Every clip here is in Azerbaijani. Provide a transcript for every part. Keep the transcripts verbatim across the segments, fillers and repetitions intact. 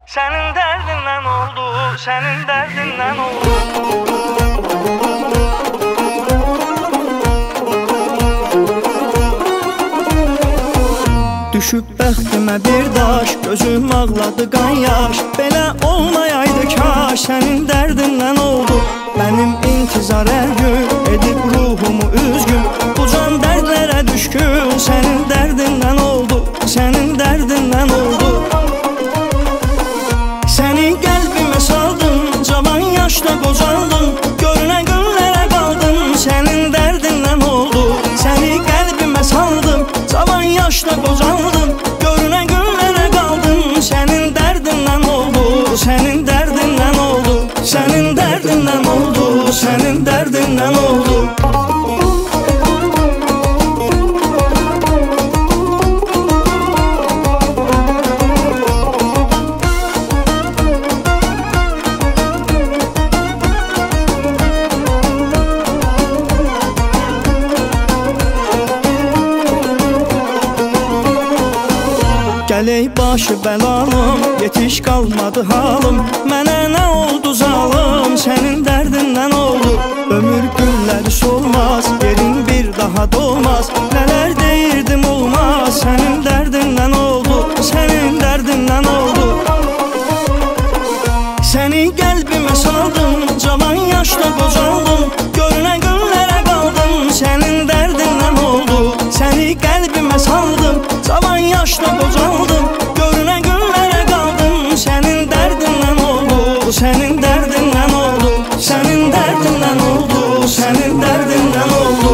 Senin derdinle oldu, senin derdinle oldu. Düşüb bəxtimə bir daş, gözüm ağladı qan yaş. Belə olmayaydı kaş, sənin dərdinlə oldu. Mənim intizar hər gün edib ruhumu üzgün. Bu can dərdlərə düşkün, sənin dərdinlə oldu, sənin dərdinlə oldu. Səni qəlbimə saldım, cavan yaşda qocaldım. Görünə günlərə qaldım, sənin dərdinlə oldu. Səni qəlbimə saldım, cavan yaşda qocaldım. Görünə günlərə qaldım, sənin dərdinlə oldu, sənin dərdinlə oldu, sənin dərdinlə oldu, sənin dərdinlə oldu. Gələk başı bəlalım, yetiş qalmadı halım. Mənə nə oldu zalım, sənin dərdinlə oldu. Ömür günləri solmaz, yerin bir daha dolmaz. Nələr deyirdim olmaz, sənin dərdinlə oldu, sənin dərdinlə oldu. Səni qəlbimə saldım, cavan yaşda qocaldım. Görünə günlərə qaldım, sənin dərdinlə oldu. Səni qəlbimə saldım, cavan yaşda qocaldım. Görünə günlərə qaldım, sənin dərdinlə oldu, sənin dərdinlə oldu, sənin dərdinlə oldu, sənin dərdinlə oldu.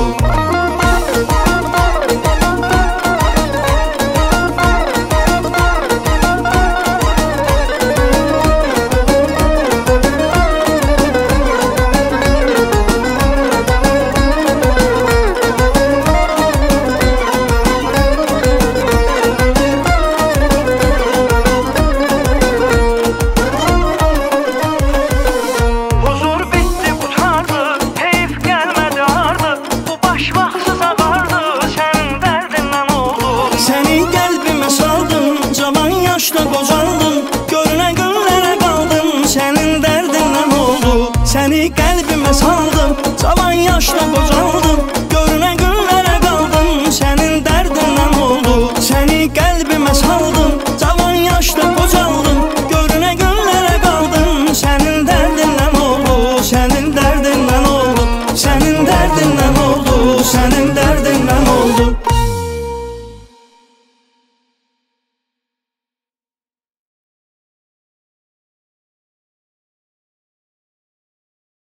Yaşda qocaldım, görünə günlərə qaldım, sənin dərdinlə oldu. Səni qəlbimə saldım, cavan yaşda qocaldım.